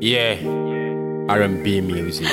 Yeah, R&B music.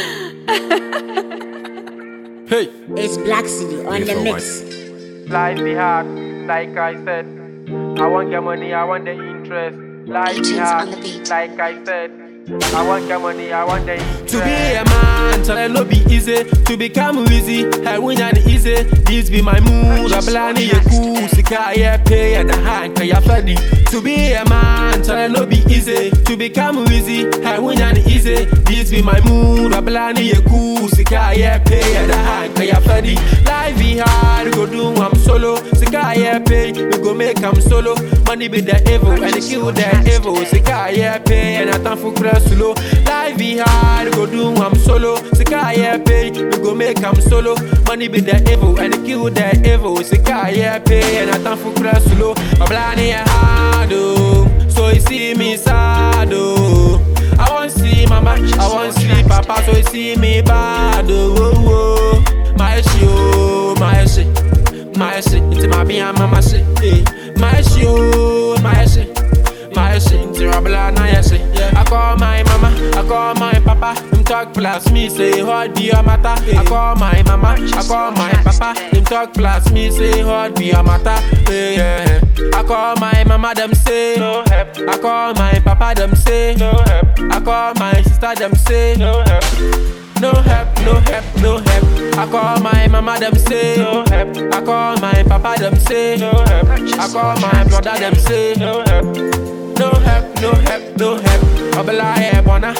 Hey, It's Black City on the Beautiful mix. Life be hard, like I said. I want your money, I want the interest. Life be Tunes hard, on the beat. like I said. I want your money, I want the interest. to be a man, tell it no be easy. To become easy, I win and easy. This be my mood. I plan ye cool, sika ye pay at the hand, kaya fadi. To be a man, tell it no be easy. To become easy, I win and easy. This be my mood. I plan ye cool, sika ye pay at the hand, kaya fadi. Life be hard, go do I'm solo. Sika ye pay, we go make I'm solo. Money be the evil and kill the evil. Sika ye pay and I time for slow. Life be hard, go do I'm solo. Sika ye pay, we go make I'm solo. Money be the evil and kill the evil. Sika ye pay and I time for slow. I'm blind hard, oh. So you see me sad, oh. I want see mama, I want see papa, so you see me bad, oh. My shit, my shit, my shit. It's my be and mama shit, my shit, my shit. My shit, terrible, now shit. I call my mama, I call my papa. Them talk plus me, say what be your matter. I call my mama, I call my papa. Them talk plus me, say what be your matter. Yeah. I call my mama, them say no help. I call my papa, them say no help. I call my sister, them say no help. No help, no help, no help. I call my mama, them say no help. I call my papa, them say no help. I call my brother, them say no help. No help, no help, no help. I be like Bona.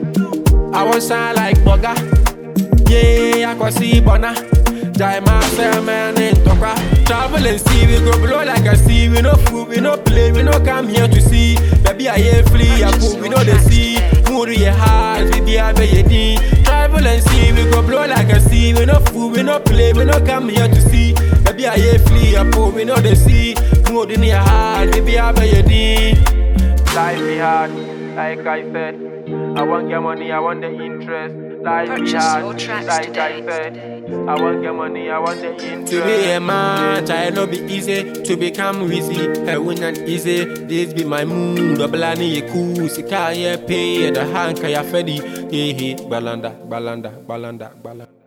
I want sound like Boga. Yeah, I can see Bona. Die myself, man, in Toka. Travel and see, we go below like a sea. We no food, we no play, we no come here to see. Baby, I ain't free, I put we know the sea. Mood your heart, we be a baby. Travel and see, we go below like a sea. We no food, we no play, we no come here to see. Baby, I ain't free, I put we know the sea. Mood in your heart, we be a baby. Life be hard, like I said. I want your money, I want the interest. Life be hard, like I said. I want your money, I want the interest. To be a man, try not be easy. To become easy, I win and easy. This be my mood. Ablani ye cool, sika ye pay. The hand kaya fedi. Balanda, balanda, balanda, balanda.